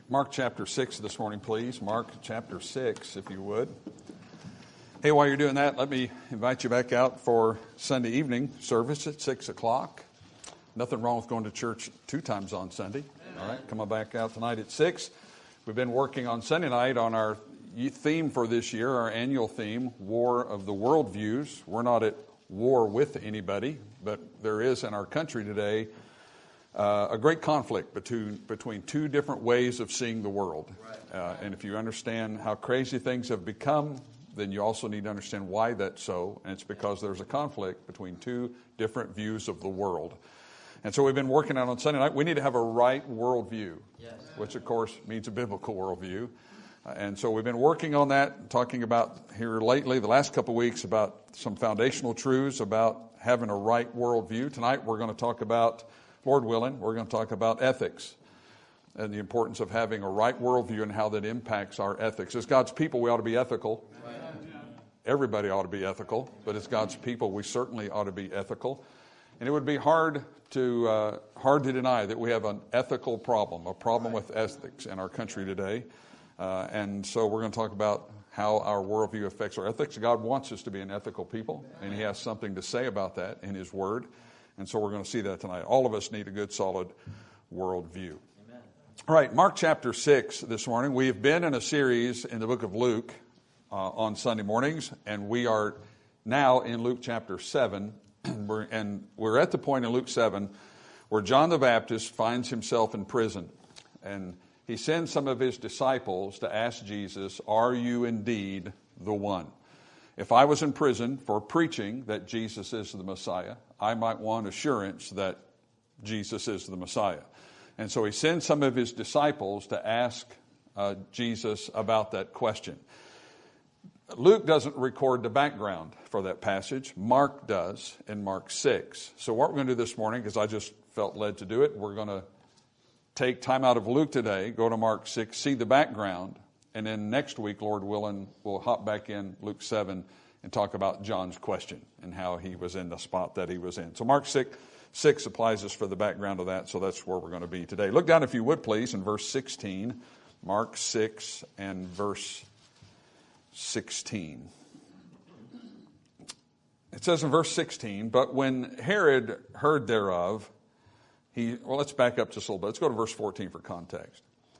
Mark chapter 6 this morning, please. Mark chapter 6, if you would. Hey, while you're doing that, let me invite you back out for Sunday evening service at 6 o'clock. Nothing wrong with going to church 2 times on Sunday. All right, come on back out tonight at 6. We've been working on Sunday night on our theme for this year, our annual theme, War of the Worldviews. We're not at war with anybody, but there is in our country today a great conflict between 2 different ways of seeing the world. And if you understand how crazy things have become, then you also need to understand why that's so. And it's because there's a conflict between 2 different views of the world. And so we've been working out on Sunday night. We need to have a right worldview, which of course means a biblical worldview. And so we've been working on that, talking about here lately, the last couple of weeks, about some foundational truths about having a right worldview. Tonight we're going to talk about, Lord willing, we're going to talk about ethics and the importance of having a right worldview and how that impacts our ethics. As God's people, we ought to be ethical. Everybody ought to be ethical, but as God's people, we certainly ought to be ethical. And it would be hard to deny that we have an ethical problem, a problem with ethics in our country today. And so we're going to talk about how our worldview affects our ethics. God wants us to be an ethical people, and He has something to say about that in His Word. And so we're going to see that tonight. All of us need a good, solid worldview. Amen. All right, Mark chapter 6 this morning. We have been in a series in the book of Luke on Sunday mornings, and we are now in Luke chapter 7. And we're at the point in Luke 7 where John the Baptist finds himself in prison. And he sends some of his disciples to ask Jesus, "Are you indeed the one?" If I was in prison for preaching that Jesus is the Messiah, I might want assurance that Jesus is the Messiah. And so he sends some of his disciples to ask Jesus about that question. Luke doesn't record the background for that passage. Mark does in Mark 6. So what we're going to do this morning, because I just felt led to do it, we're going to take time out of Luke today, go to Mark 6, see the background, and then next week, Lord willing, we'll hop back in Luke 7 and talk about John's question and how he was in the spot that he was in. So Mark 6 applies us for the background of that, so that's where we're going to be today. Look down, if you would, please, in verse 16. Mark 6 and verse 16. It says in verse 16, "But when Herod heard thereof," let's back up just a little bit. Let's go to verse 14 for context.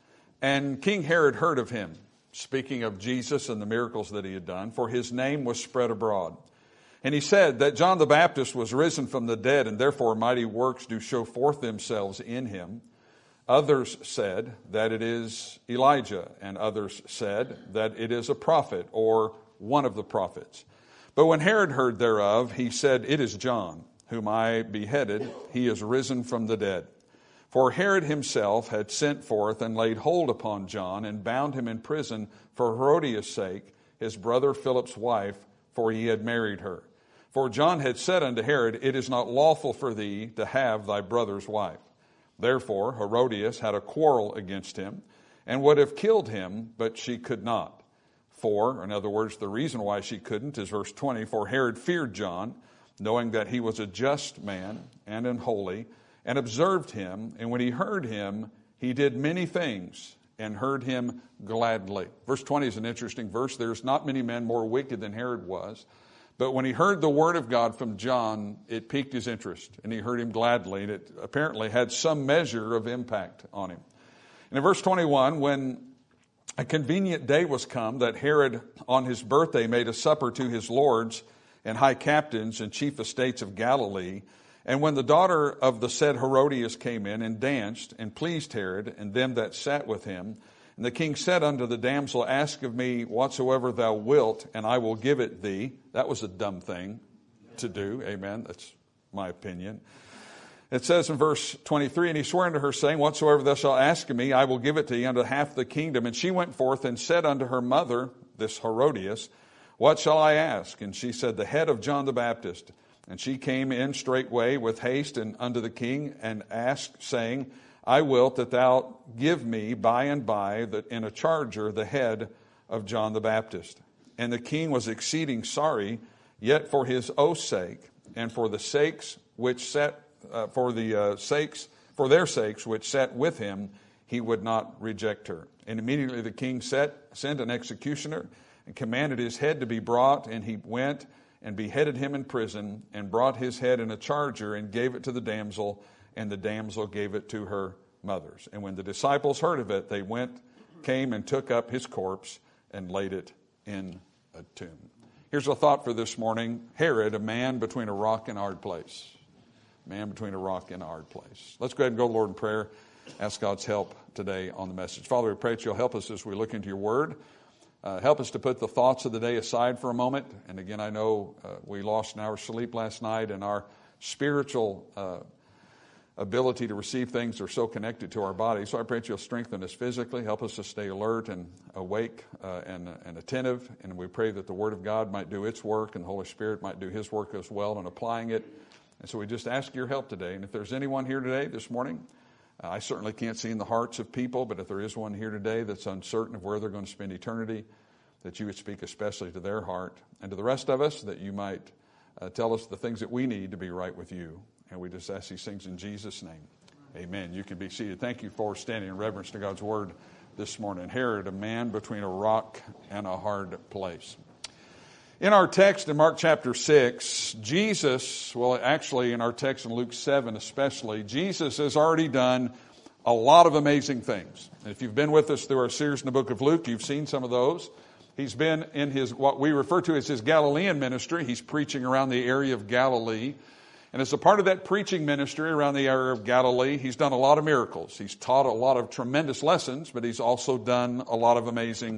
"And King Herod heard of him," speaking of Jesus and the miracles that he had done, "for his name was spread abroad. And he said that John the Baptist was risen from the dead, and therefore mighty works do show forth themselves in him. Others said that it is Elijah, and others said that it is a prophet or one of the prophets. But when Herod heard thereof, he said, It is John, whom I beheaded. He is risen from the dead. For Herod himself had sent forth and laid hold upon John and bound him in prison for Herodias' sake, his brother Philip's wife, for he had married her. For John had said unto Herod, It is not lawful for thee to have thy brother's wife. Therefore Herodias had a quarrel against him and would have killed him, but she could not. For, in other words, the reason why she couldn't is verse 20, for Herod feared John, knowing that he was a just man and an holy, and observed him, and when he heard him, he did many things, and heard him gladly." Verse 20 is an interesting verse. There's not many men more wicked than Herod was. But when he heard the word of God from John, it piqued his interest, and he heard him gladly, and it apparently had some measure of impact on him. And in verse 21, when a convenient day was come that Herod on his birthday made a supper to his lords and high captains and chief estates of Galilee, and when the daughter of the said Herodias came in and danced and pleased Herod and them that sat with him, and the king said unto the damsel, Ask of me whatsoever thou wilt, and I will give it thee. That was a dumb thing to do. Amen. That's my opinion. It says in verse 23, And he swore unto her, saying, Whatsoever thou shalt ask of me, I will give it to thee unto half the kingdom. And she went forth and said unto her mother, this Herodias, What shall I ask? And she said, The head of John the Baptist. And she came in straightway with haste and unto the king, and asked, saying, I wilt that thou give me by and by that in a charger the head of John the Baptist. And the king was exceeding sorry, yet for his oath's sake, and for the sakes which sat for their sakes which sat with him, he would not reject her. And immediately the king sent an executioner and commanded his head to be brought, and he went and beheaded him in prison, and brought his head in a charger and gave it to the damsel, and the damsel gave it to her mothers. And when the disciples heard of it, they came and took up his corpse and laid it in a tomb. Here's a thought for this morning. Herod, a man between a rock and a hard place. Man between a rock and a hard place. Let's go ahead and go to the Lord in prayer. Ask God's help today on the message. Father, we pray that you'll help us as we look into your word. Help us to put the thoughts of the day aside for a moment. And again, I know we lost an hour's sleep last night, and our spiritual ability to receive things are so connected to our body. So I pray that you'll strengthen us physically, help us to stay alert and awake and attentive. And we pray that the Word of God might do its work and the Holy Spirit might do His work as well in applying it. And so we just ask your help today. And if there's anyone here today, this morning, I certainly can't see in the hearts of people, but if there is one here today that's uncertain of where they're going to spend eternity, that you would speak especially to their heart, and to the rest of us, that you might tell us the things that we need to be right with you. And we just ask these things in Jesus' name. Amen. You can be seated. Thank you for standing in reverence to God's word this morning. Herod, a man between a rock and a hard place. In our text in Mark chapter 6, Jesus, well, actually in our text in Luke 7 especially, Jesus has already done a lot of amazing things. And if you've been with us through our series in the book of Luke, you've seen some of those. He's been in his, what we refer to as his Galilean ministry. He's preaching around the area of Galilee. And as a part of that preaching ministry around the area of Galilee, he's done a lot of miracles. He's taught a lot of tremendous lessons, but he's also done a lot of amazing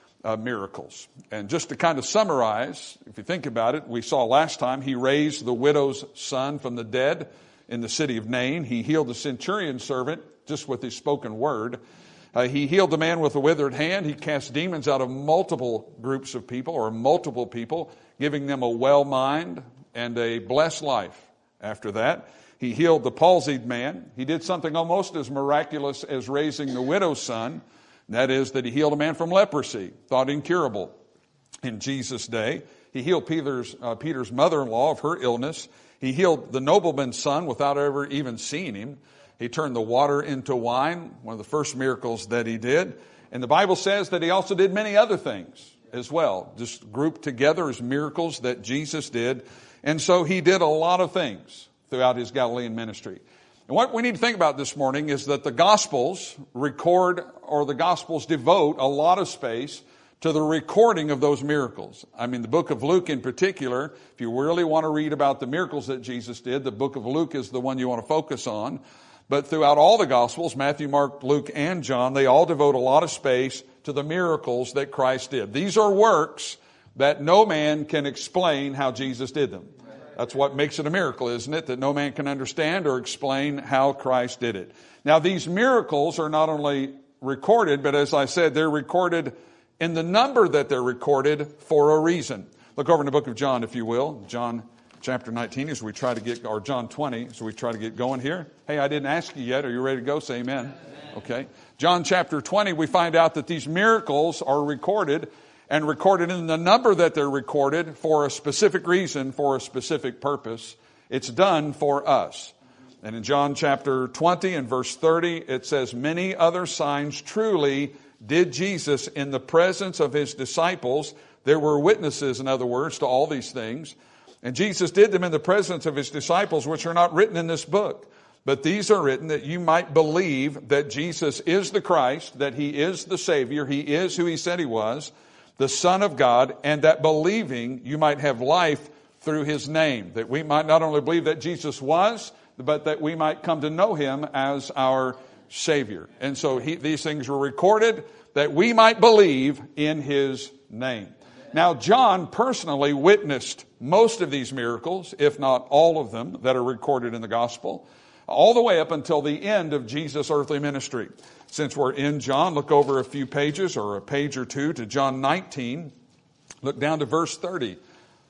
miracles. And just to kind of summarize, if you think about it, we saw last time he raised the widow's son from the dead in the city of Nain. He healed the centurion's servant just with his spoken word. He healed the man with a withered hand. He cast demons out of multiple groups of people or multiple people, giving them a well mind and a blessed life. After that, he healed the palsied man. He did something almost as miraculous as raising the widow's son. That is that he healed a man from leprosy, thought incurable in Jesus' day. He healed Peter's mother-in-law of her illness. He healed the nobleman's son without ever even seeing him. He turned the water into wine, one of the first miracles that he did. And the Bible says that he also did many other things as well, just grouped together as miracles that Jesus did. And so he did a lot of things throughout his Galilean ministry. And what we need to think about this morning is that the Gospels record, or the Gospels devote a lot of space to the recording of those miracles. I mean, the book of Luke in particular, if you really want to read about the miracles that Jesus did, the book of Luke is the one you want to focus on. But throughout all the Gospels, Matthew, Mark, Luke, and John, they all devote a lot of space to the miracles that Christ did. These are works that no man can explain how Jesus did them. That's what makes it a miracle, isn't it? That no man can understand or explain how Christ did it. Now, these miracles are not only recorded, but as I said, they're recorded in the number that they're recorded for a reason. Look over in the book of John, if you will. John chapter 19, as we try to get, or John 20, as we try to get going here. Hey, I didn't ask you yet. Are you ready to go? Say amen. Okay. John chapter 20, we find out that these miracles are recorded, and recorded in the number that they're recorded for a specific reason, for a specific purpose. It's done for us. And in John chapter 20 and verse 30, it says, many other signs truly did Jesus in the presence of his disciples. There were witnesses, in other words, to all these things. And Jesus did them in the presence of his disciples, which are not written in this book. But these are written that you might believe that Jesus is the Christ, that he is the Savior, he is who he said he was, the Son of God, and that believing you might have life through his name. That we might not only believe that Jesus was, but that we might come to know him as our Savior. And so these things were recorded that we might believe in his name. Now, John personally witnessed most of these miracles, if not all of them, that are recorded in the gospel, all the way up until the end of Jesus' earthly ministry. Since we're in John, look over a few pages or a page or two to John 19. Look down to verse 30.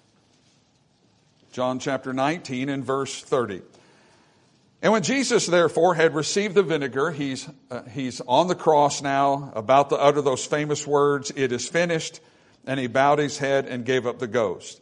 John chapter 19 and verse 30. And when Jesus, therefore, had received the vinegar, he's on the cross now, about to utter those famous words, it is finished, and he bowed his head and gave up the ghost.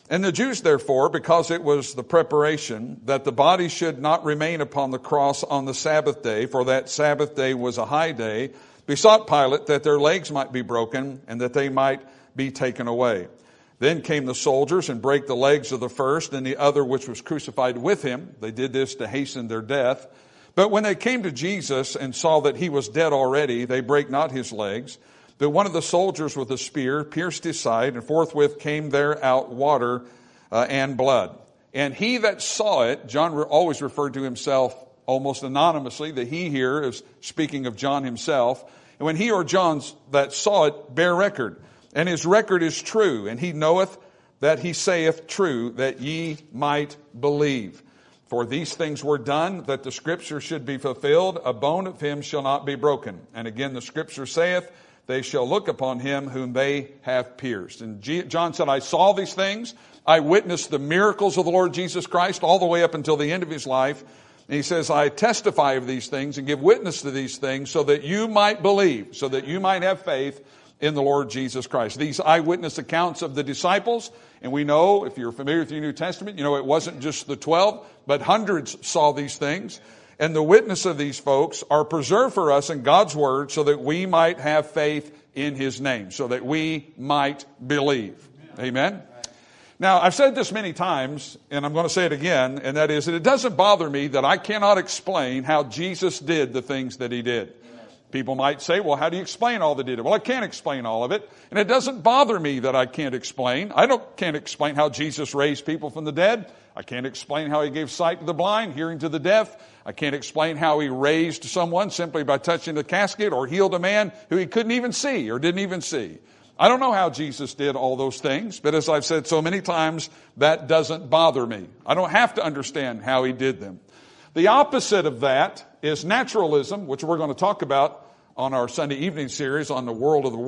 And the Jews, therefore, because it was the preparation that the body should not remain upon the cross on the Sabbath day, for that Sabbath day was a high day, besought Pilate that their legs might be broken and that they might be taken away. Then came the soldiers and brake the legs of the first and the other which was crucified with him. They did this to hasten their death. But when they came to Jesus and saw that he was dead already, they brake not his legs. But one of the soldiers with a spear pierced his side, and forthwith came there out water and blood. And he that saw it, John always referred to himself almost anonymously. The he here is speaking of John himself. And when he or John that saw it bear record, and his record is true, and he knoweth that he saith true, that ye might believe. For these things were done, that the scripture should be fulfilled, a bone of him shall not be broken. And again the scripture saith, they shall look upon him whom they have pierced. And John said, I saw these things. I witnessed the miracles of the Lord Jesus Christ all the way up until the end of his life. And he says, I testify of these things and give witness to these things so that you might believe, so that you might have faith in the Lord Jesus Christ. These eyewitness accounts of the disciples, and we know, if you're familiar with the New Testament, you know it wasn't just the 12, but hundreds saw these things. And the witness of these folks are preserved for us in God's Word so that we might have faith in His name, so that we might believe. Amen? Now, I've said this many times, and I'm going to say it again, and that is that it doesn't bother me that I cannot explain how Jesus did the things that He did. People might say, well, how do you explain all that He did? Well, I can't explain all of it, and it doesn't bother me that I can't explain. Can't explain how Jesus raised people from the dead. I can't explain how He gave sight to the blind, hearing to the deaf. I can't explain how He raised someone simply by touching the casket, or healed a man who He couldn't even see or didn't even see. I don't know how Jesus did all those things, but as I've said so many times, that doesn't bother me. I don't have to understand how He did them. The opposite of that is naturalism, which we're going to talk about on our Sunday evening series on the War of the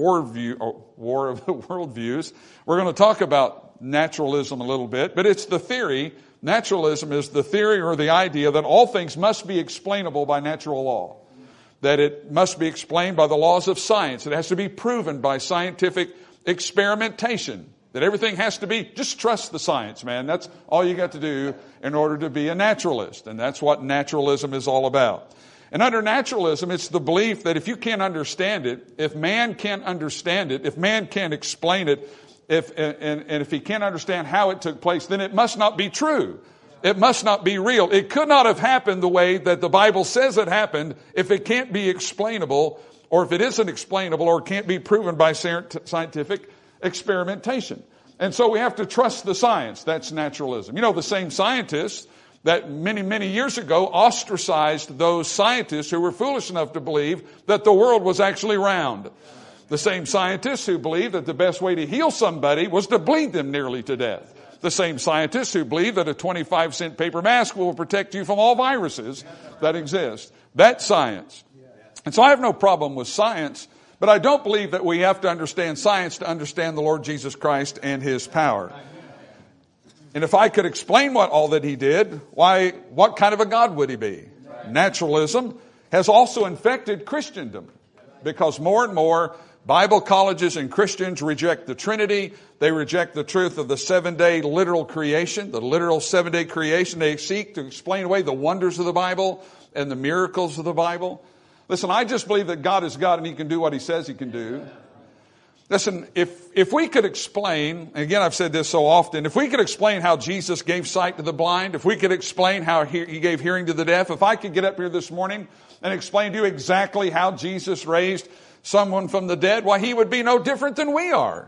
Worldviews. We're going to talk about naturalism a little bit, but it's the theory. Naturalism is the theory or the idea that all things must be explainable by natural law. That it must be explained by the laws of science. It has to be proven by scientific experimentation. That everything has to be, just trust the science, man. That's all you got to do in order to be a naturalist. And that's what naturalism is all about. And under naturalism, it's the belief that if you can't understand it, if man can't understand it, if man can't explain it, if he can't understand how it took place, then it must not be true. It must not be real. It could not have happened the way that the Bible says it happened if it can't be explainable, or if it isn't explainable, or can't be proven by scientific experimentation. And so we have to trust the science. That's naturalism. You know, the same scientists that many, many years ago ostracized those scientists who were foolish enough to believe that the world was actually round. The same scientists who believed that the best way to heal somebody was to bleed them nearly to death. The same scientists who believe that a 25-cent paper mask will protect you from all viruses that exist. That's science. And so I have no problem with science, but I don't believe that we have to understand science to understand the Lord Jesus Christ and His power. And if I could explain all that He did, why, what kind of a God would He be? Naturalism has also infected Christendom, because more and more Bible colleges and Christians reject the Trinity. They reject the truth of the 7-day literal creation, the literal 7-day creation. They seek to explain away the wonders of the Bible and the miracles of the Bible. Listen, I just believe that God is God and He can do what He says He can do. Listen, if we could explain, and again I've said this so often, if we could explain how Jesus gave sight to the blind, if we could explain how He gave hearing to the deaf, if I could get up here this morning and explain to you exactly how Jesus raised someone from the dead, why He would be no different than we are.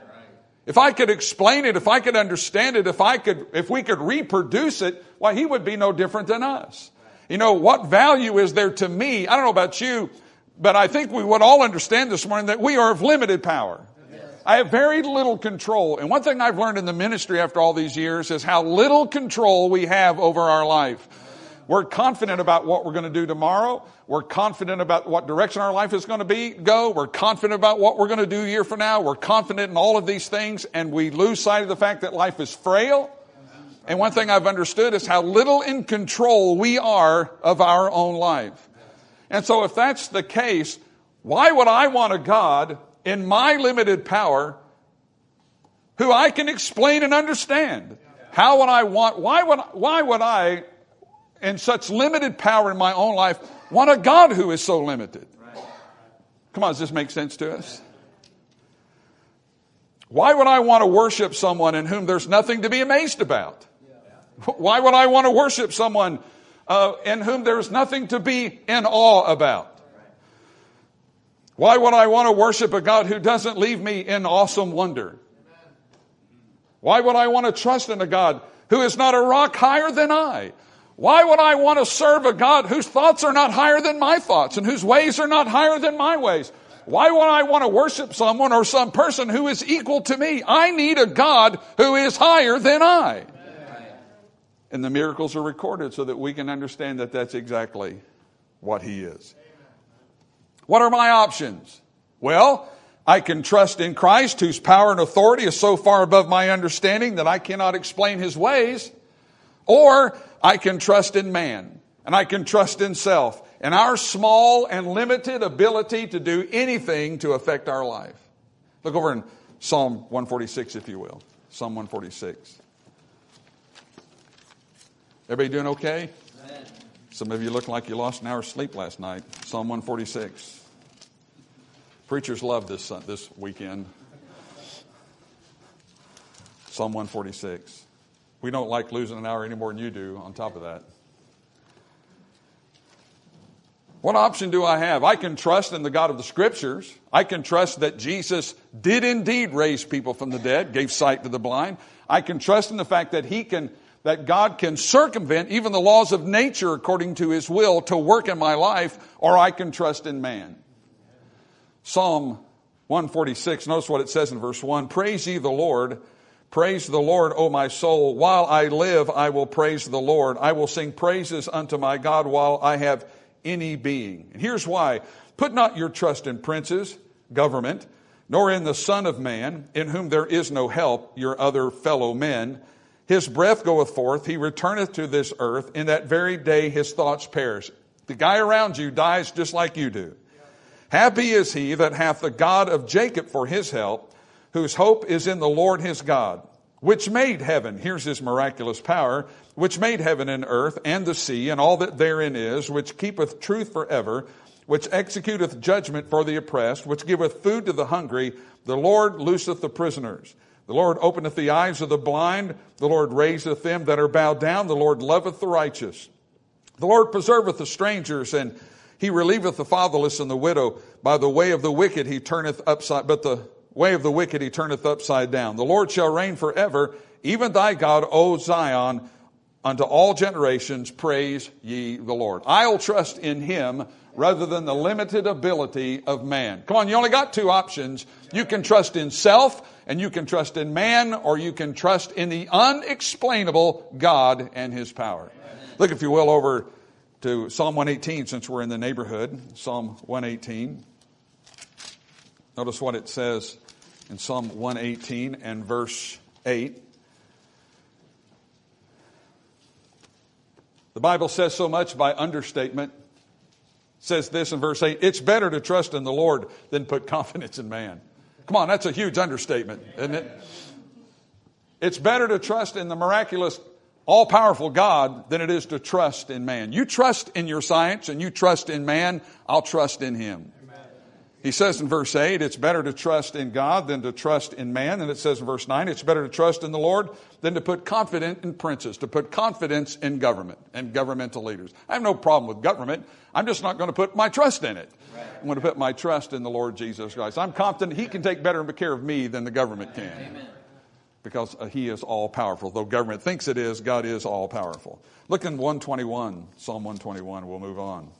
If I could explain it, if I could understand it, if we could reproduce it, why He would be no different than us. You know, what value is there to me? I don't know about you, but I think we would all understand this morning that we are of limited power. I have very little control. And one thing I've learned in the ministry after all these years is how little control we have over our life. We're confident about what we're going to do tomorrow. We're confident about what direction our life is going to go. We're confident about what we're going to do a year from now. We're confident in all of these things, and we lose sight of the fact that life is frail. And one thing I've understood is how little in control we are of our own life. And so if that's the case, why would I want a God in my limited power who I can explain and understand. How would I want, why would I, in such limited power in my own life, want a God who is so limited? Come on, does this make sense to us? Why would I want to worship someone in whom there's nothing to be amazed about? Why would I want to worship someone in whom there's nothing to be in awe about? Why would I want to worship a God who doesn't leave me in awesome wonder? Why would I want to trust in a God who is not a rock higher than I? Why would I want to serve a God whose thoughts are not higher than my thoughts and whose ways are not higher than my ways? Why would I want to worship someone or some person who is equal to me? I need a God who is higher than I. And the miracles are recorded so that we can understand that that's exactly what He is. What are my options? Well, I can trust in Christ, whose power and authority is so far above my understanding that I cannot explain His ways. Or I can trust in man, and I can trust in self, and our small and limited ability to do anything to affect our life. Look over in Psalm 146, if you will. Psalm 146. Everybody doing okay? Amen. Some of you look like you lost an hour's sleep last night. Psalm 146. Preachers love this weekend. Psalm 146. We don't like losing an hour any more than you do on top of that. What option do I have? I can trust in the God of the Scriptures. I can trust that Jesus did indeed raise people from the dead, gave sight to the blind. I can trust in the fact that that God can circumvent even the laws of nature according to His will to work in my life, or I can trust in man. Psalm 146, notice what it says in verse 1. Praise ye the Lord. Praise the Lord, O my soul. While I live, I will praise the Lord. I will sing praises unto my God while I have any being. And here's why. Put not your trust in princes, government, nor in the Son of Man, in whom there is no help, your other fellow men. His breath goeth forth, he returneth to this earth. In that very day his thoughts perish. The guy around you dies just like you do. Happy is he that hath the God of Jacob for his help, whose hope is in the Lord his God, which made heaven. Here's His miraculous power, which made heaven and earth and the sea and all that therein is, which keepeth truth forever, which executeth judgment for the oppressed, which giveth food to the hungry. The Lord looseth the prisoners. The Lord openeth the eyes of the blind. The Lord raiseth them that are bowed down. The Lord loveth the righteous. The Lord preserveth the strangers, and He relieveth the fatherless and the widow. By the way of the wicked he turneth upside, but the way of the wicked he turneth upside down. The Lord shall reign forever, even thy God, O Zion, unto all generations. Praise ye the Lord. I'll trust in Him rather than the limited ability of man. Come on, you only got two options. You can trust in self, and you can trust in man, or you can trust in the unexplainable God and His power. Look, if you will, over to Psalm 118, since we're in the neighborhood. Psalm 118. Notice what it says in Psalm 118 and verse 8. The Bible says so much by understatement. It says this in verse 8, it's better to trust in the Lord than put confidence in man. Come on, that's a huge understatement, isn't it? It's better to trust in the miraculous, all-powerful God than it is to trust in man. You trust in your science and you trust in man, I'll trust in Him. He says in verse 8, it's better to trust in God than to trust in man. And it says in verse 9, it's better to trust in the Lord than to put confidence in princes, to put confidence in government and governmental leaders. I have no problem with government. I'm just not going to put my trust in it. I'm going to put my trust in the Lord Jesus Christ. I'm confident He can take better care of me than the government can. Amen. Because He is all-powerful. Though government thinks it is, God is all-powerful. Look in 121, Psalm 121. We'll move on.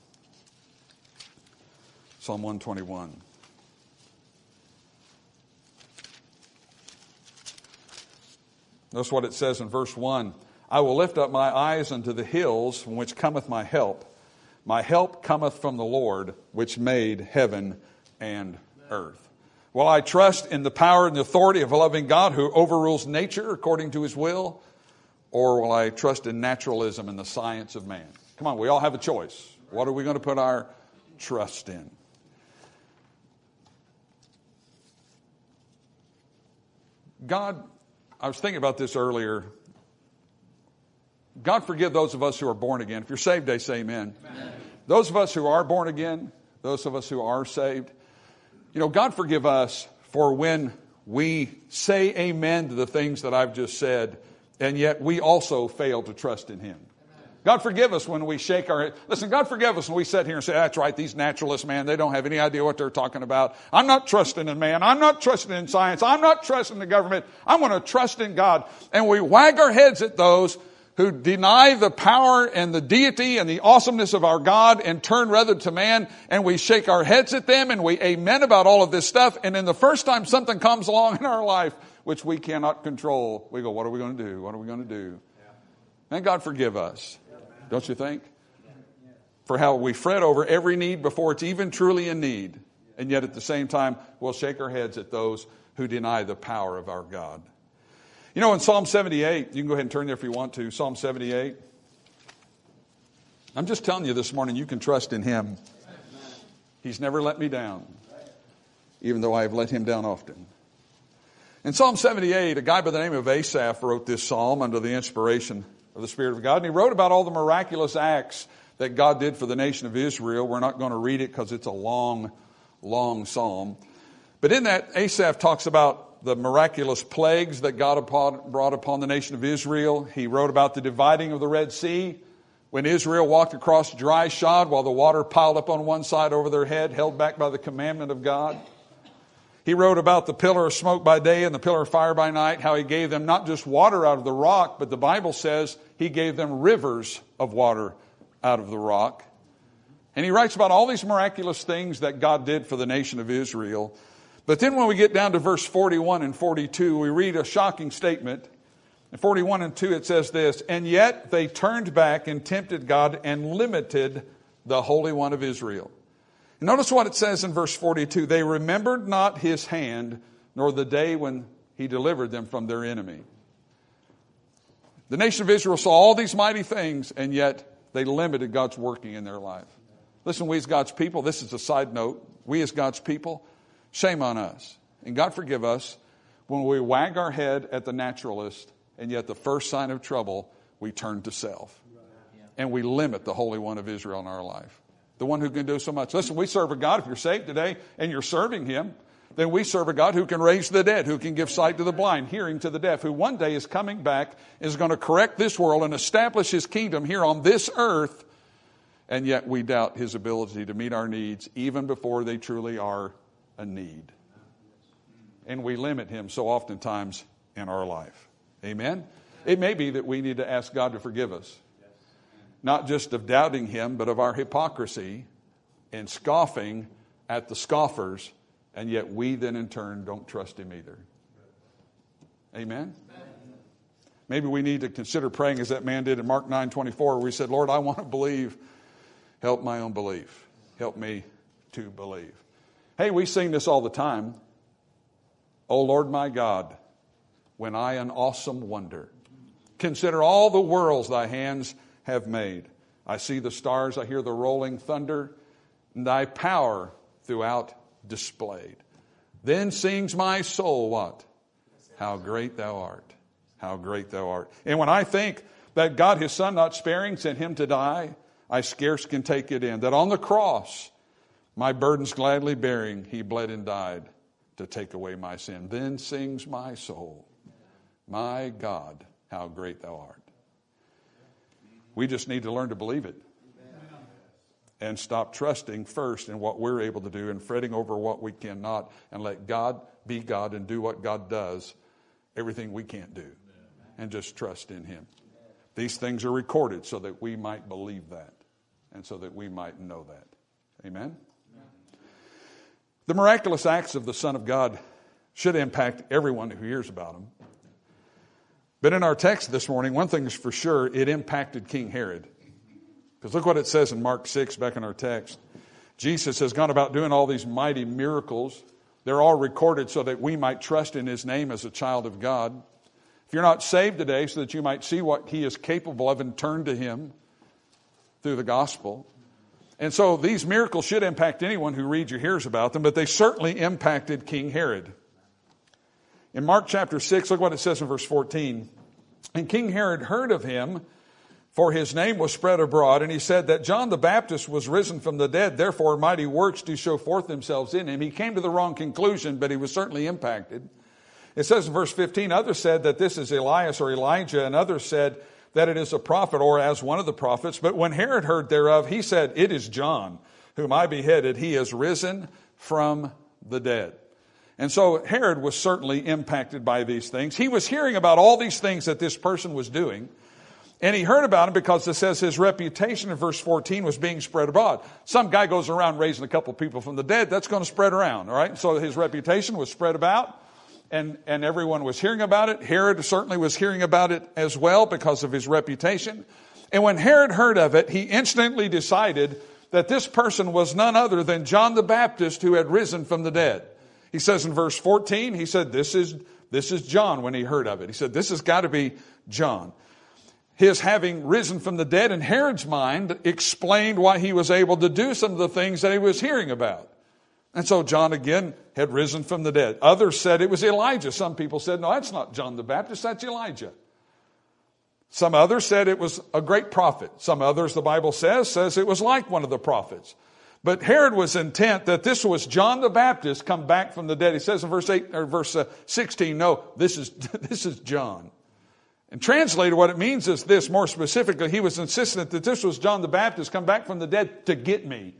Psalm 121. Notice what it says in verse 1. I will lift up my eyes unto the hills from which cometh my help. My help cometh from the Lord, which made heaven and earth. Will I trust in the power and the authority of a loving God who overrules nature according to His will? Or will I trust in naturalism and the science of man? Come on, we all have a choice. What are we going to put our trust in? God, I was thinking about this earlier. God forgive those of us who are born again. If you're saved today, say amen. Amen. Those of us who are born again, those of us who are saved, God forgive us for when we say amen to the things that I've just said, and yet we also fail to trust in Him. God forgive us when we shake our head. Listen, God forgive us when we sit here and say, that's right, these naturalists, man, they don't have any idea what they're talking about. I'm not trusting in man. I'm not trusting in science. I'm not trusting in the government. I'm going to trust in God. And we wag our heads at those who deny the power and the deity and the awesomeness of our God and turn rather to man, and we shake our heads at them and we amen about all of this stuff. And then the first time something comes along in our life, which we cannot control, we go, what are we going to do? What are we going to do? And God forgive us. Don't you think? For how we fret over every need before it's even truly in need. And yet at the same time, we'll shake our heads at those who deny the power of our God. In Psalm 78, you can go ahead and turn there if you want to. Psalm 78. I'm just telling you this morning, you can trust in Him. He's never let me down, even though I have let Him down often. In Psalm 78, a guy by the name of Asaph wrote this psalm under the inspiration of the Spirit of God. And he wrote about all the miraculous acts that God did for the nation of Israel. We're not going to read it because it's a long, long psalm. But in that, Asaph talks about the miraculous plagues that God brought upon the nation of Israel. He wrote about the dividing of the Red Sea, when Israel walked across dry shod while the water piled up on one side over their head, held back by the commandment of God. He wrote about the pillar of smoke by day and the pillar of fire by night, how He gave them not just water out of the rock, but the Bible says He gave them rivers of water out of the rock. And he writes about all these miraculous things that God did for the nation of Israel. But then when we get down to verse 41 and 42, we read a shocking statement. In 41 and 2 it says this, and yet they turned back and tempted God and limited the Holy One of Israel. And notice what it says in verse 42. They remembered not His hand, nor the day when He delivered them from their enemy. The nation of Israel saw all these mighty things, and yet they limited God's working in their life. Listen, we as God's people, this is a side note, we as God's people, shame on us. And God forgive us when we wag our head at the naturalist, and yet the first sign of trouble, we turn to self. And we limit the Holy One of Israel in our life. The one who can do so much. Listen, we serve a God, if you're saved today and you're serving Him, then we serve a God who can raise the dead, who can give sight to the blind, hearing to the deaf, who one day is coming back, is going to correct this world and establish His kingdom here on this earth. And yet we doubt His ability to meet our needs even before they truly are a need. And we limit Him so oftentimes in our life. Amen? It may be that we need to ask God to forgive us. Not just of doubting Him, but of our hypocrisy and scoffing at the scoffers, and yet we then in turn don't trust Him either. Amen? Maybe we need to consider praying as that man did in Mark 9:24, where he said, Lord, I want to believe. Help my unbelief. Help me to believe. Hey, we sing this all the time. O Lord my God, when I an awesome wonder consider all the worlds Thy hands have made. I see the stars, I hear the rolling thunder, and Thy power throughout displayed. Then sings my soul what? How great Thou art. How great Thou art. And when I think that God, His Son, not sparing, sent Him to die, I scarce can take it in. That on the cross, my burdens gladly bearing, He bled and died to take away my sin. Then sings my soul, my God, how great Thou art. We just need to learn to believe it. And stop trusting first in what we're able to do and fretting over what we cannot, and let God be God and do what God does, everything we can't do, and just trust in Him. These things are recorded so that we might believe that and so that we might know that. Amen? The miraculous acts of the Son of God should impact everyone who hears about them. But in our text this morning, one thing is for sure, it impacted King Herod. Because look what it says in Mark 6 back in our text. Jesus has gone about doing all these mighty miracles. They're all recorded so that we might trust in His name as a child of God. If you're not saved today, so that you might see what He is capable of and turn to Him through the gospel. And so these miracles should impact anyone who reads or hears about them, but they certainly impacted King Herod. In Mark chapter 6, look what it says in verse 14. And King Herod heard of him, for his name was spread abroad, and he said that John the Baptist was risen from the dead, therefore mighty works do show forth themselves in him. He came to the wrong conclusion, but he was certainly impacted. It says in verse 15, others said that this is Elias or Elijah, and others said that it is a prophet or as one of the prophets. But when Herod heard thereof, he said, it is John, whom I beheaded. He is risen from the dead. And so Herod was certainly impacted by these things. He was hearing about all these things that this person was doing. And he heard about him because it says his reputation in verse 14 was being spread abroad. Some guy goes around raising a couple of people from the dead, that's going to spread around, all right? So his reputation was spread about. And everyone was hearing about it. Herod certainly was hearing about it as well because of his reputation. And when Herod heard of it, he instantly decided that this person was none other than John the Baptist who had risen from the dead. He says in verse 14, he said, this is John when he heard of it. He said, this has got to be John. His having risen from the dead in Herod's mind explained why he was able to do some of the things that he was hearing about. And so John again had risen from the dead. Others said it was Elijah. Some people said, no, that's not John the Baptist, that's Elijah. Some others said it was a great prophet. Some others, the Bible says it was like one of the prophets. But Herod was intent that this was John the Baptist come back from the dead. He says in verse 16, no, this is John. And translated, what it means is this, more specifically, he was insistent that this was John the Baptist come back from the dead to get me.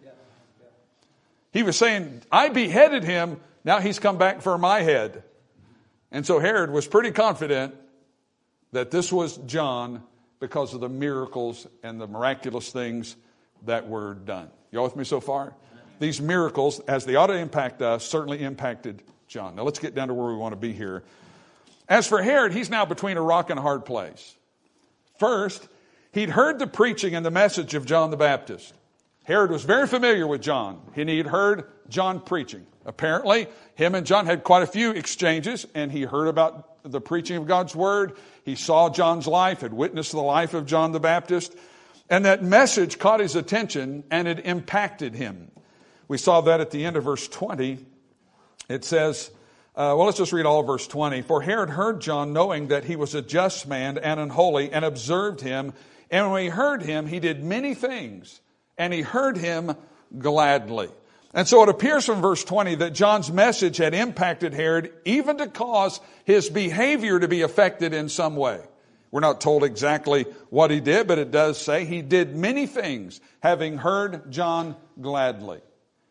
He was saying, I beheaded him, now he's come back for my head. And so Herod was pretty confident that this was John because of the miracles and the miraculous things that were done. Y'all with me so far? These miracles, as they ought to impact us, certainly impacted John. Now let's get down to where we want to be here. As for Herod, he's now between a rock and a hard place. First, he'd heard the preaching and the message of John the Baptist. Herod was very familiar with John, and he'd heard John preaching. Apparently, him and John had quite a few exchanges, and he heard about the preaching of God's word. He saw John's life, had witnessed the life of John the Baptist, and that message caught his attention, and it impacted him. We saw that at the end of verse 20. It says, let's just read all of verse 20. For Herod heard John, knowing that he was a just man and unholy, and observed him. And when he heard him, he did many things, and he heard him gladly. And so it appears from verse 20 that John's message had impacted Herod, even to cause his behavior to be affected in some way. We're not told exactly what he did, but it does say he did many things, having heard John gladly.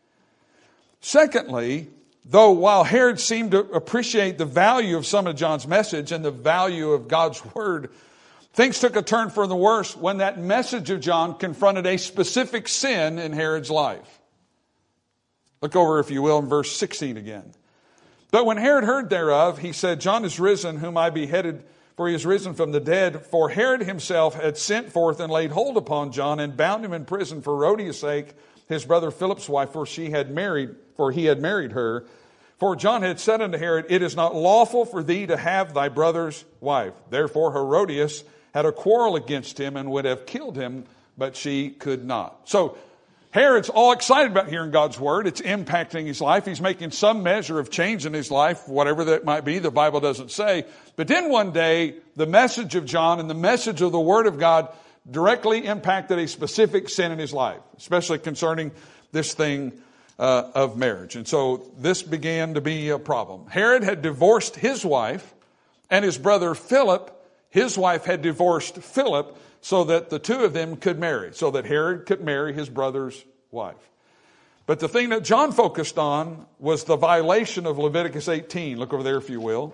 Secondly, though while Herod seemed to appreciate the value of some of John's message and the value of God's word, things took a turn for the worse when that message of John confronted a specific sin in Herod's life. Look over, if you will, in verse 16 again. But when Herod heard thereof, he said, John is risen, whom I beheaded, for he is risen from the dead. For Herod himself had sent forth and laid hold upon John and bound him in prison for Herodias' sake, his brother Philip's wife, for he had married her. For John had said unto Herod, it is not lawful for thee to have thy brother's wife. Therefore Herodias had a quarrel against him and would have killed him, but she could not. So Herod's all excited about hearing God's word. It's impacting his life. He's making some measure of change in his life, whatever that might be. The Bible doesn't say. But then one day, the message of John and the message of the word of God directly impacted a specific sin in his life, especially concerning this thing of marriage. And so this began to be a problem. Herod had divorced his wife, and his brother Philip, his wife had divorced Philip, so that the two of them could marry, so that Herod could marry his brother's wife. But the thing that John focused on was the violation of Leviticus 18. Look over there, if you will.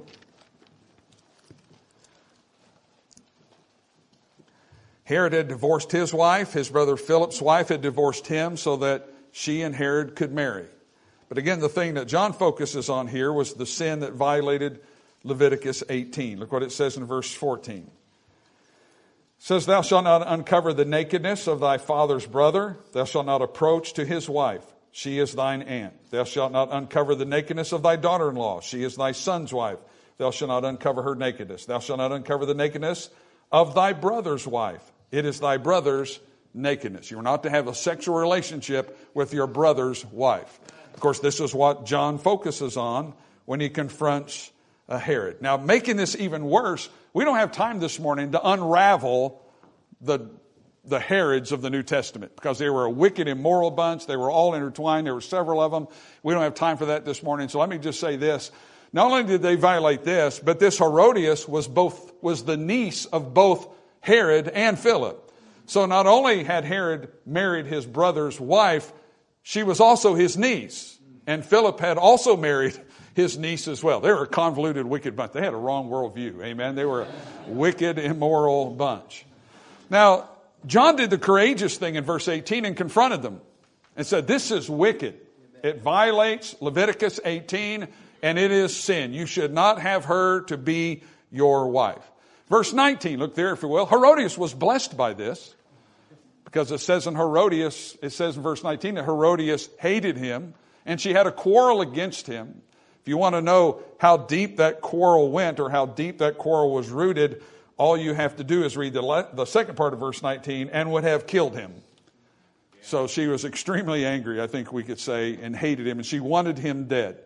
Herod had divorced his wife. His brother Philip's wife had divorced him so that she and Herod could marry. But again, the thing that John focuses on here was the sin that violated Leviticus 18. Look what it says in verse 14. It says, thou shalt not uncover the nakedness of thy father's brother. Thou shalt not approach to his wife. She is thine aunt. Thou shalt not uncover the nakedness of thy daughter-in-law. She is thy son's wife. Thou shalt not uncover her nakedness. Thou shalt not uncover the nakedness of thy brother's wife. It is thy brother's nakedness. You are not to have a sexual relationship with your brother's wife. Of course, this is what John focuses on when he confronts Herod. Now, making this even worse, we don't have time this morning to unravel the Herods of the New Testament, because they were a wicked, immoral bunch. They were all intertwined. There were several of them. We don't have time for that this morning. So let me just say this. Not only did they violate this, but this Herodias was the niece of both Herod and Philip. So not only had Herod married his brother's wife, she was also his niece. And Philip had also married his niece as well. They were a convoluted, wicked bunch. They had a wrong worldview. Amen. They were a wicked, immoral bunch. Now, John did the courageous thing in verse 18 and confronted them and said, this is wicked. It violates Leviticus 18 and it is sin. You should not have her to be your wife. Verse 19, look there if you will. Herodias was blessed by this, because it says in verse 19 that Herodias hated him and she had a quarrel against him. If you want to know how deep that quarrel went or how deep that quarrel was rooted, all you have to do is read the second part of verse 19, and would have killed him. So she was extremely angry, I think we could say, and hated him, and she wanted him dead.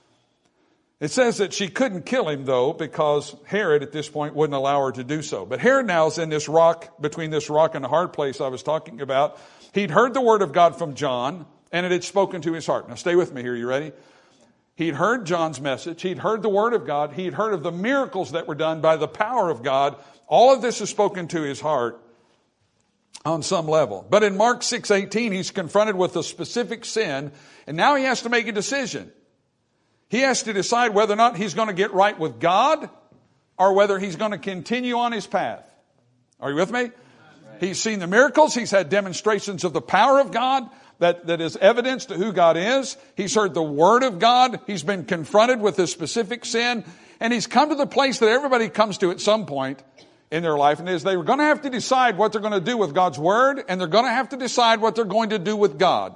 It says that she couldn't kill him, though, because Herod at this point wouldn't allow her to do so. But Herod now is in this rock, between this rock and the hard place I was talking about. He'd heard the word of God from John, and it had spoken to his heart. Now stay with me here, you ready? He'd heard John's message. He'd heard the word of God. He'd heard of the miracles that were done by the power of God. All of this is spoken to his heart on some level. But in Mark 6:18, he's confronted with a specific sin, and now he has to make a decision. He has to decide whether or not he's going to get right with God or whether he's going to continue on his path. Are you with me? He's seen the miracles. He's had demonstrations of the power of God that is evidence to who God is. He's heard the word of God. He's been confronted with this specific sin. And he's come to the place that everybody comes to at some point in their life. And is they're going to have to decide what they're going to do with God's word. And they're going to have to decide what they're going to do with God.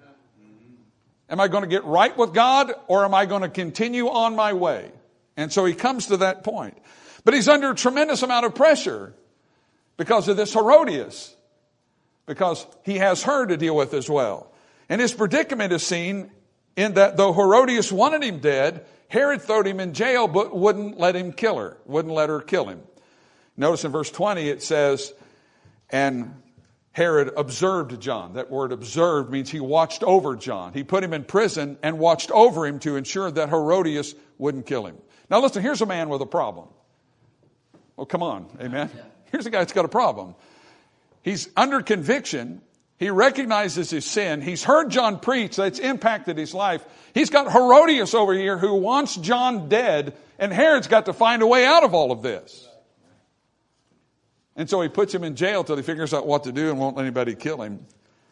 Am I going to get right with God, or am I going to continue on my way? And so he comes to that point. But he's under a tremendous amount of pressure because of this Herodias, because he has her to deal with as well. And his predicament is seen in that though Herodias wanted him dead, Herod threw him in jail but wouldn't let him kill her, wouldn't let her kill him. Notice in verse 20 it says, and Herod observed John. That word observed means he watched over John. He put him in prison and watched over him to ensure that Herodias wouldn't kill him. Now listen, here's a man with a problem. Oh, come on. Amen. Here's a guy that's got a problem. He's under conviction. He recognizes his sin. He's heard John preach. That's impacted his life. He's got Herodias over here who wants John dead, and Herod's got to find a way out of all of this. And so he puts him in jail till he figures out what to do and won't let anybody kill him.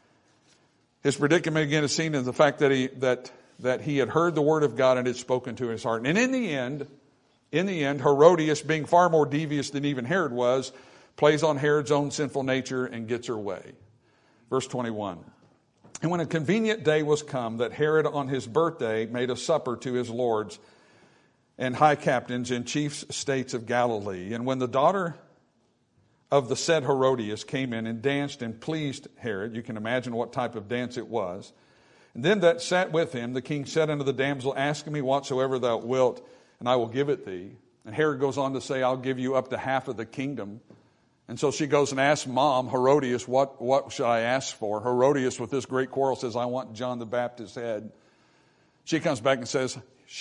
His predicament again is seen in the fact that he had heard the word of God and had spoken to his heart. And in the end, Herodias, being far more devious than even Herod was, plays on Herod's own sinful nature and gets her way. Verse 21. And when a convenient day was come, that Herod on his birthday made a supper to his lords and high captains and chief estates of Galilee. And when the daughter of the said Herodias came in and danced and pleased Herod, you can imagine what type of dance it was. And then that sat with him, the king said unto the damsel, ask me whatsoever thou wilt, and I will give it thee. And Herod goes on to say, I'll give you up to half of the kingdom. And so she goes and asks mom, Herodias, what should I ask for? Herodias, with this great quarrel, says, I want John the Baptist's head. She comes back and says,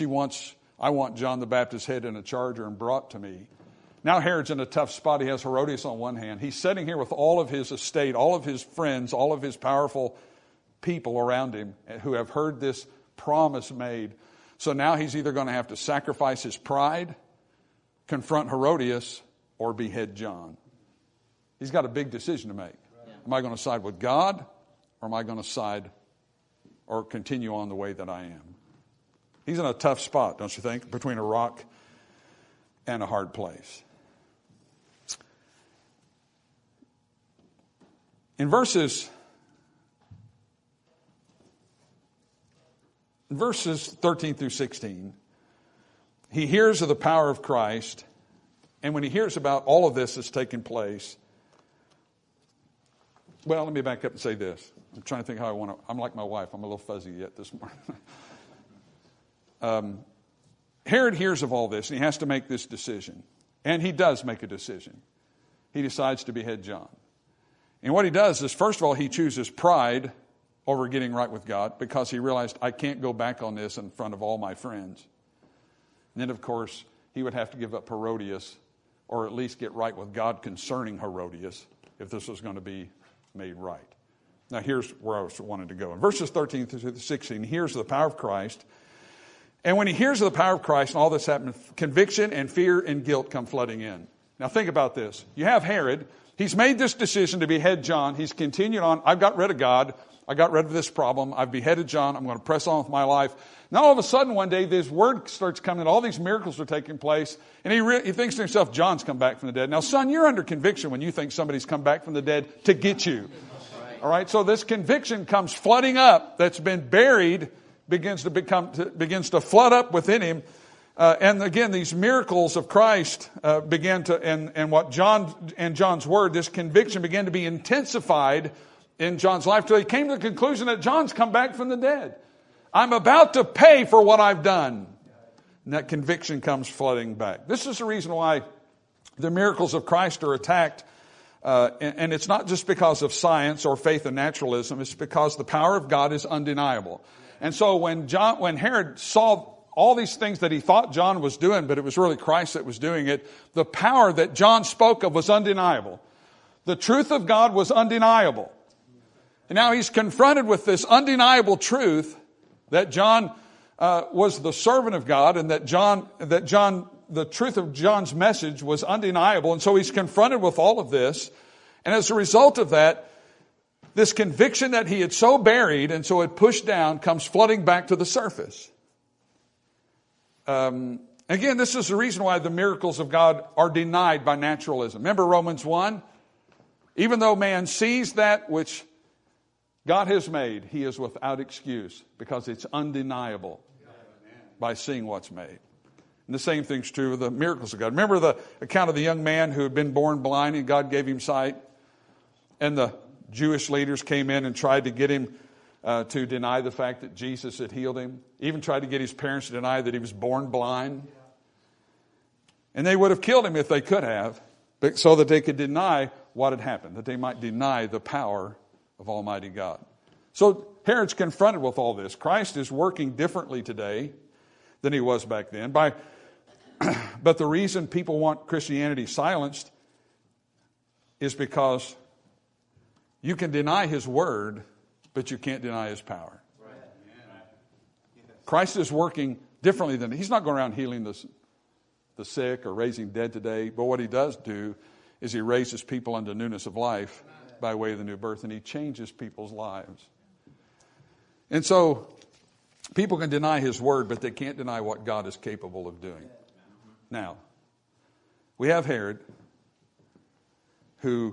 I want John the Baptist's head in a charger and brought to me. Now Herod's in a tough spot. He has Herodias on one hand. He's sitting here with all of his estate, all of his friends, all of his powerful people around him who have heard this promise made. So now he's either going to have to sacrifice his pride, confront Herodias, or behead John. He's got a big decision to make. Am I going to side with God, or am I going to side or continue on the way that I am? He's in a tough spot, don't you think, between a rock and a hard place. In verses 13 through 16, he hears of the power of Christ, and when he hears about all of this that's taken place, well, let me back up and say this. I'm trying to think how I'm like my wife. I'm a little fuzzy yet this morning. Herod hears of all this, and he has to make this decision. And he does make a decision. He decides to behead John. And what he does is, first of all, he chooses pride over getting right with God because he realized, I can't go back on this in front of all my friends. And then, of course, he would have to give up Herodias, or at least get right with God concerning Herodias, if this was going to be made right. Now, here's where I wanted to go. In verses 13 through 16, he hears the power of Christ. And when he hears of the power of Christ and all this happened, conviction and fear and guilt come flooding in. Now, think about this. You have Herod. He's made this decision to behead John. He's continued on. I've got rid of God. I got rid of this problem. I've beheaded John. I'm going to press on with my life. Now, all of a sudden, one day, this word starts coming, and all these miracles are taking place. And he thinks to himself, John's come back from the dead. Now, son, you're under conviction when you think somebody's come back from the dead to get you. All right, so this conviction comes flooding up that's been buried, begins to flood up within him. And again, these miracles of Christ began to, and what John's word, this conviction began to be intensified in John's life till he came to the conclusion that John's come back from the dead. I'm about to pay for what I've done. And that conviction comes flooding back. This is the reason why the miracles of Christ are attacked. And it's not just because of science or faith and naturalism. It's because the power of God is undeniable. And so when Herod saw all these things that he thought John was doing, but it was really Christ that was doing it, the power that John spoke of was undeniable. The truth of God was undeniable. And now he's confronted with this undeniable truth that John was the servant of God, and that the truth of John's message was undeniable. And so he's confronted with all of this. And as a result of that, this conviction that he had so buried and so had pushed down comes flooding back to the surface. Again, this is the reason why the miracles of God are denied by naturalism. Remember Romans 1? Even though man sees that which God has made, he is without excuse because it's undeniable by seeing what's made. And the same thing's true of the miracles of God. Remember the account of the young man who had been born blind and God gave him sight? And the Jewish leaders came in and tried to get him to deny the fact that Jesus had healed him. Even tried to get his parents to deny that he was born blind. And they would have killed him if they could have, but so that they could deny what had happened, that they might deny the power of Almighty God. So Herod's confronted with all this. Christ is working differently today than he was back then. But the reason people want Christianity silenced is because you can deny his word, but you can't deny his power. Christ is working differently than he's not going around healing the sick or raising dead today. But what he does do is he raises people unto newness of life by way of the new birth, and he changes people's lives. And so people can deny his word, but they can't deny what God is capable of doing. Now, we have Herod, who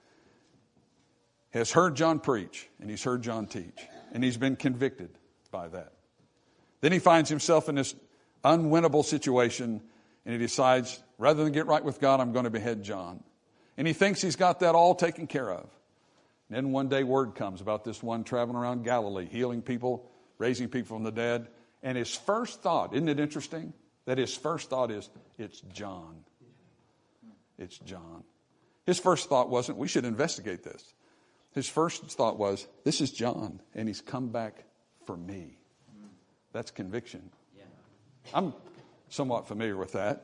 has heard John preach, and he's heard John teach, and he's been convicted by that. Then he finds himself in this unwinnable situation, and he decides, rather than get right with God, I'm going to behead John. And he thinks he's got that all taken care of. And then one day word comes about this one traveling around Galilee, healing people, raising people from the dead. And his first thought, isn't it interesting, that his first thought is, it's John. It's John. His first thought wasn't, we should investigate this. His first thought was, this is John, and he's come back for me. That's conviction. I'm somewhat familiar with that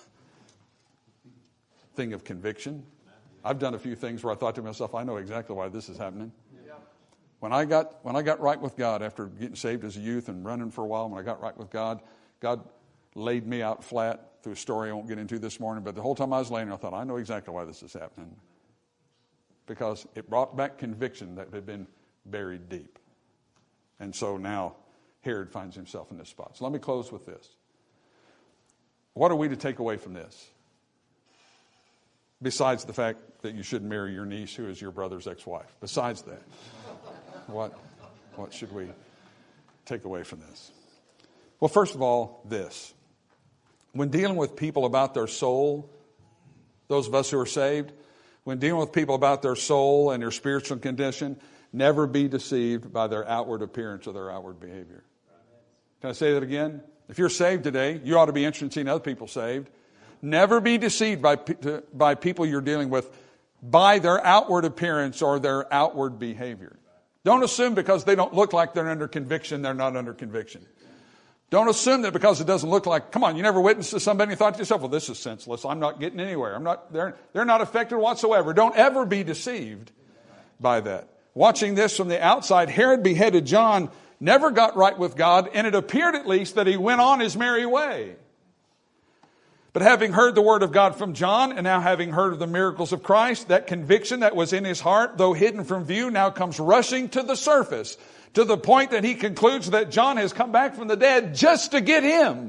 thing of conviction. I've done a few things where I thought to myself, I know exactly why this is happening. When I got right with God after getting saved as a youth and running for a while, when I got right with God, God laid me out flat through a story I won't get into this morning. But the whole time I was laying there, I thought, I know exactly why this is happening. Because it brought back conviction that had been buried deep. And so now Herod finds himself in this spot. So let me close with this. What are we to take away from this? Besides the fact that you shouldn't marry your niece who is your brother's ex-wife. Besides that, what should we take away from this? Well, first of all, this. When dealing with people about their soul, those of us who are saved, when dealing with people about their soul and their spiritual condition, never be deceived by their outward appearance or their outward behavior. Can I say that again? If you're saved today, you ought to be interested in seeing other people saved. Never be deceived by people you're dealing with by their outward appearance or their outward behavior. Don't assume because they don't look like they're under conviction, they're not under conviction. Don't assume that because it doesn't look like, come on, you never witnessed to somebody and thought to yourself, well, this is senseless. I'm not getting anywhere. They're not affected whatsoever. Don't ever be deceived by that. Watching this from the outside, Herod beheaded John, never got right with God, and it appeared at least that he went on his merry way. But having heard the word of God from John, and now having heard of the miracles of Christ, that conviction that was in his heart, though hidden from view, now comes rushing to the surface, to the point that he concludes that John has come back from the dead just to get him.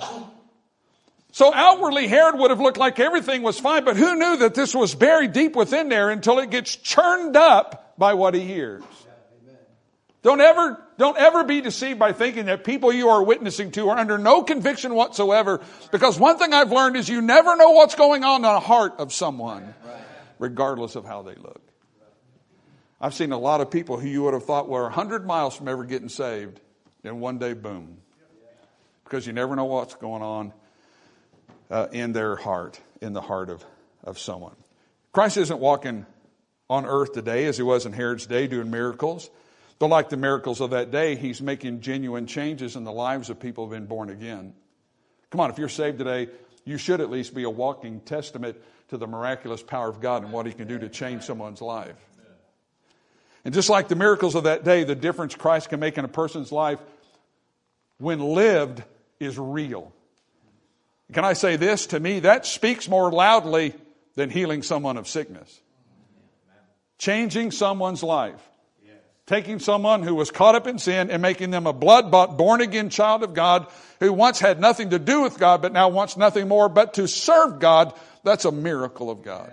So outwardly, Herod would have looked like everything was fine, but who knew that this was buried deep within there until it gets churned up by what he hears? Don't ever be deceived by thinking that people you are witnessing to are under no conviction whatsoever, because one thing I've learned is you never know what's going on in the heart of someone, regardless of how they look. I've seen a lot of people who you would have thought were 100 miles from ever getting saved, and one day, boom. Because you never know what's going on in their heart, in the heart of someone. Christ isn't walking on earth today as he was in Herod's day doing miracles. But like the miracles of that day, he's making genuine changes in the lives of people who have been born again. Come on, if you're saved today, you should at least be a walking testament to the miraculous power of God and what he can do to change someone's life. And just like the miracles of that day, the difference Christ can make in a person's life when lived is real. Can I say this? To me, that speaks more loudly than healing someone of sickness. Changing someone's life. Taking someone who was caught up in sin and making them a blood-bought, born-again child of God who once had nothing to do with God but now wants nothing more but to serve God, that's a miracle of God.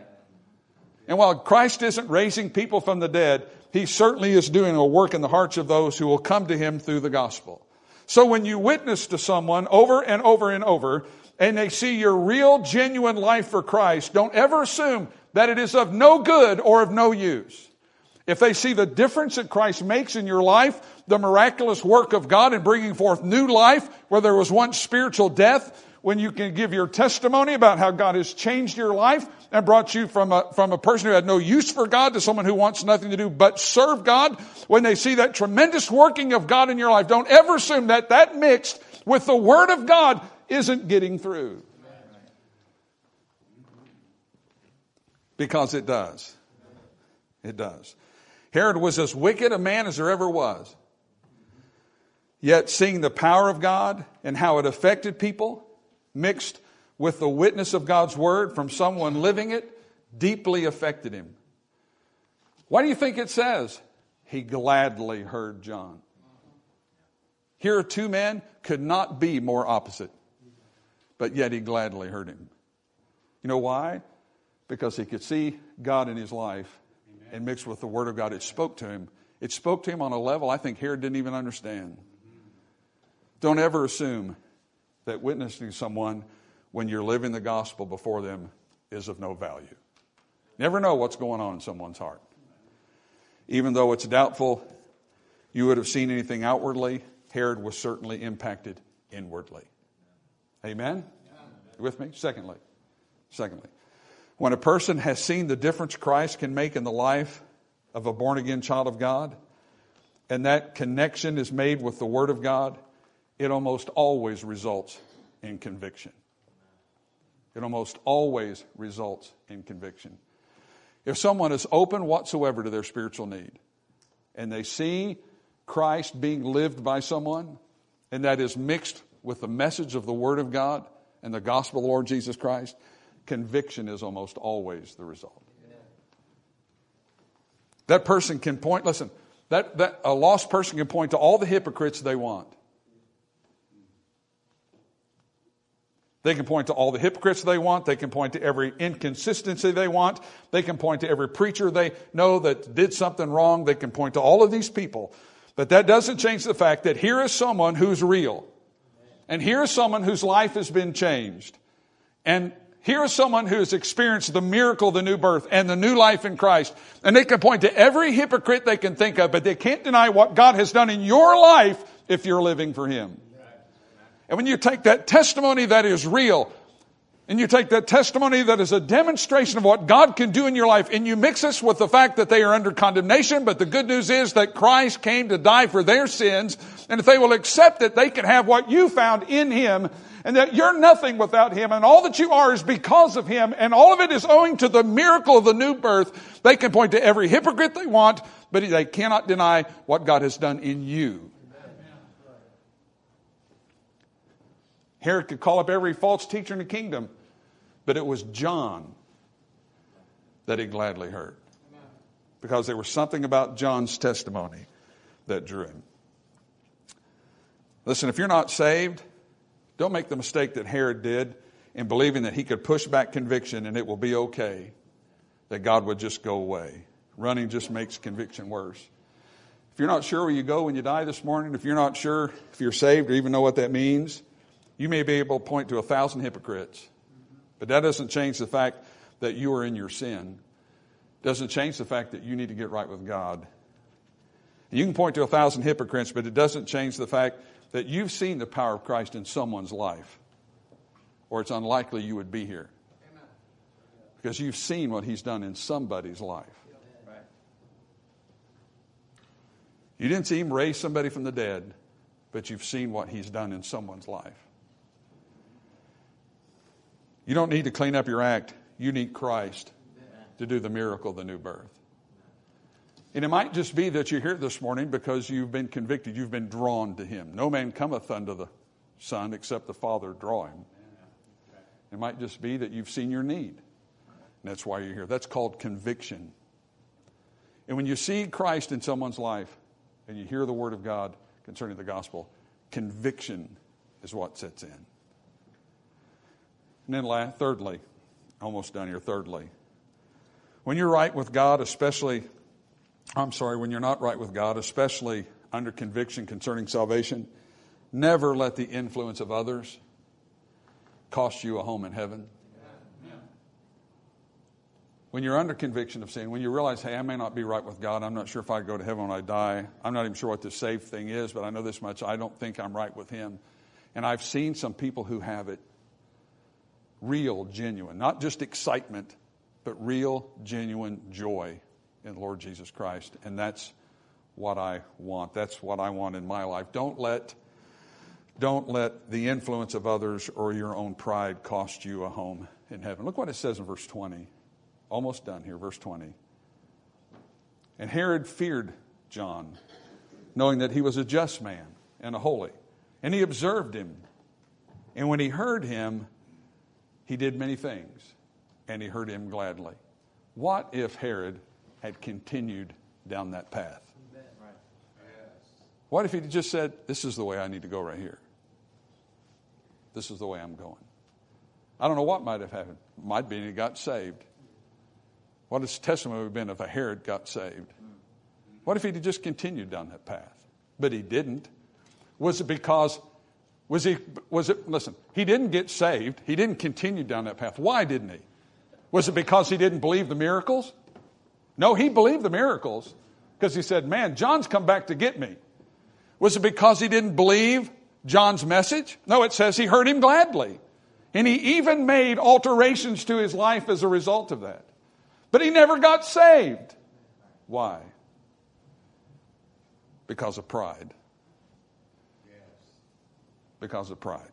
And while Christ isn't raising people from the dead, he certainly is doing a work in the hearts of those who will come to him through the gospel. So when you witness to someone over and over and over, and they see your real, genuine life for Christ, don't ever assume that it is of no good or of no use. If they see the difference that Christ makes in your life, the miraculous work of God in bringing forth new life where there was once spiritual death, when you can give your testimony about how God has changed your life and brought you from a person who had no use for God to someone who wants nothing to do but serve God, when they see that tremendous working of God in your life, don't ever assume that that mixed with the Word of God isn't getting through. Because it does. It does. Herod was as wicked a man as there ever was. Yet seeing the power of God and how it affected people, mixed with the witness of God's word from someone living it, deeply affected him. Why do you think it says? He gladly heard John. Here two men could not be more opposite, but yet he gladly heard him. You know why? Because he could see God in his life. And mixed with the Word of God, it spoke to him. It spoke to him on a level I think Herod didn't even understand. Don't ever assume that witnessing someone when you're living the gospel before them is of no value. Never know what's going on in someone's heart. Even though it's doubtful you would have seen anything outwardly, Herod was certainly impacted inwardly. Amen? You with me? Secondly, when a person has seen the difference Christ can make in the life of a born-again child of God, and that connection is made with the Word of God, it almost always results in conviction. It almost always results in conviction. If someone is open whatsoever to their spiritual need, and they see Christ being lived by someone, and that is mixed with the message of the Word of God and the gospel of the Lord Jesus Christ, conviction is almost always the result. That person can point, listen, that a lost person can point to all the hypocrites they want. They can point to all the hypocrites they want. They can point to every inconsistency they want. They can point to every preacher they know that did something wrong. They can point to all of these people. But that doesn't change the fact that here is someone who's real. And here is someone whose life has been changed. And here is someone who has experienced the miracle of the new birth and the new life in Christ. And they can point to every hypocrite they can think of, but they can't deny what God has done in your life if you're living for Him. And when you take that testimony that is real, and you take that testimony that is a demonstration of what God can do in your life, and you mix this with the fact that they are under condemnation, but the good news is that Christ came to die for their sins, and if they will accept it, they can have what you found in Him, and that you're nothing without Him, and all that you are is because of Him, and all of it is owing to the miracle of the new birth. They can point to every hypocrite they want, but they cannot deny what God has done in you. Herod could call up every false teacher in the kingdom, but it was John that he gladly heard. Because there was something about John's testimony that drew him. Listen, if you're not saved, don't make the mistake that Herod did in believing that he could push back conviction and it will be okay, that God would just go away. Running just makes conviction worse. If you're not sure where you go when you die this morning, if you're not sure if you're saved or even know what that means, you may be able to point to 1,000 hypocrites, but that doesn't change the fact that you are in your sin. It doesn't change the fact that you need to get right with God. And you can point to 1,000 hypocrites, but it doesn't change the fact that you've seen the power of Christ in someone's life, or it's unlikely you would be here. Because you've seen what He's done in somebody's life. You didn't see Him raise somebody from the dead, but you've seen what He's done in someone's life. You don't need to clean up your act. You need Christ to do the miracle of the new birth. And it might just be that you're here this morning because you've been convicted. You've been drawn to Him. No man cometh unto the Son except the Father draw him. It might just be that you've seen your need. And that's why you're here. That's called conviction. And when you see Christ in someone's life and you hear the Word of God concerning the gospel, conviction is what sets in. And then thirdly, almost done here, thirdly, when you're right with God, when you're not right with God, especially under conviction concerning salvation, never let the influence of others cost you a home in heaven. When you're under conviction of sin, when you realize, hey, I may not be right with God, I'm not sure if I go to heaven when I die, I'm not even sure what the saved thing is, but I know this much, I don't think I'm right with Him. And I've seen some people who have it. Real, genuine, not just excitement, but real, genuine joy in the Lord Jesus Christ. And that's what I want. That's what I want in my life. Don't let the influence of others or your own pride cost you a home in heaven. Look what it says in verse 20. Almost done here, verse 20. And Herod feared John, knowing that he was a just man and a holy. And he observed him. And when he heard him, he did many things, and he heard him gladly. What if Herod had continued down that path? What if he just said, this is the way I need to go right here. This is the way I'm going. I don't know what might have happened. Might be he got saved. What his testimony would have been if a Herod got saved? What if he had just continued down that path? But he didn't. Was it because... Listen, he didn't get saved. He didn't continue down that path. Why didn't he? Was it because he didn't believe the miracles? No, he believed the miracles because he said, man, John's come back to get me. Was it because he didn't believe John's message? No, it says he heard him gladly. And he even made alterations to his life as a result of that. But he never got saved. Why? Because of pride. Because of pride.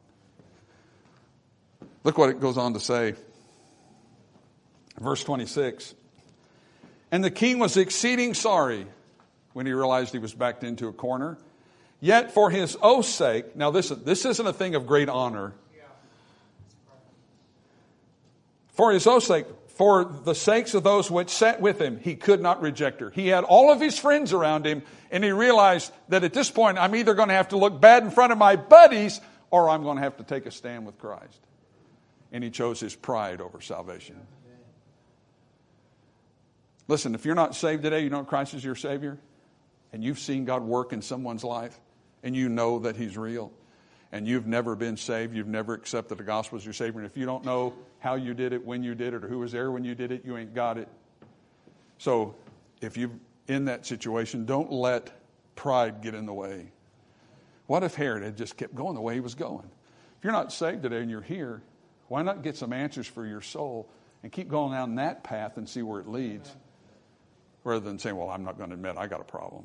Look what it goes on to say. Verse 26. And the king was exceeding sorry when he realized he was backed into a corner. Yet for his oath's sake, now this isn't a thing of great honor. For his oath's sake, for the sakes of those which sat with him, he could not reject her. He had all of his friends around him, and he realized that at this point, I'm either going to have to look bad in front of my buddies, or I'm going to have to take a stand with Christ. And he chose his pride over salvation. Listen, if you're not saved today, you know Christ is your Savior, and you've seen God work in someone's life, and you know that He's real, and you've never been saved, you've never accepted the gospel as your Savior, and if you don't know how you did it, when you did it, or who was there when you did it, you ain't got it. So if you're in that situation, don't let pride get in the way. What if Herod had just kept going the way he was going? If you're not saved today and you're here, why not get some answers for your soul and keep going down that path and see where it leads, rather than saying, well, I'm not going to admit I got a problem.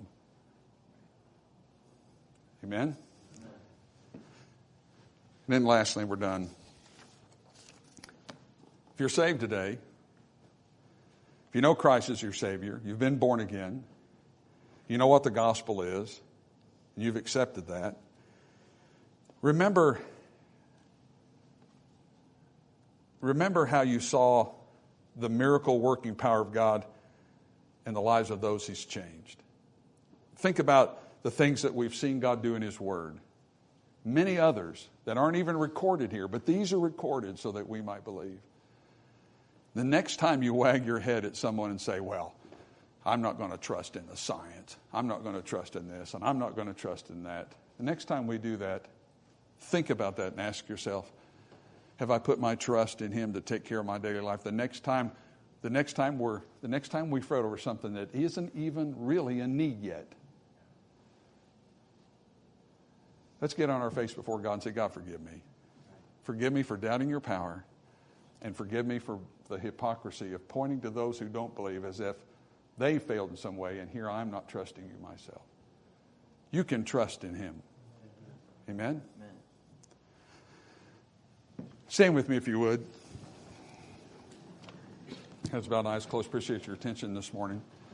Amen? And then lastly, we're done. If you're saved today, if you know Christ is your Savior, you've been born again, you know what the gospel is, and you've accepted that, remember how you saw the miracle working power of God in the lives of those He's changed. Think about the things that we've seen God do in His Word. Many others that aren't even recorded here, but these are recorded so that we might believe. The next time you wag your head at someone and say, well, I'm not going to trust in the science, I'm not going to trust in this, and I'm not going to trust in that. The next time we do that, think about that and ask yourself, have I put my trust in Him to take care of my daily life? The next time we fret over something that isn't even really a need yet, let's get on our face before God and say, God, forgive me. Forgive me for doubting your power, and forgive me for the hypocrisy of pointing to those who don't believe as if they failed in some way, and here I'm not trusting you myself. You can trust in Him. Amen? Amen. Stand with me if you would. Heads bowed, eyes closed. Appreciate your attention this morning.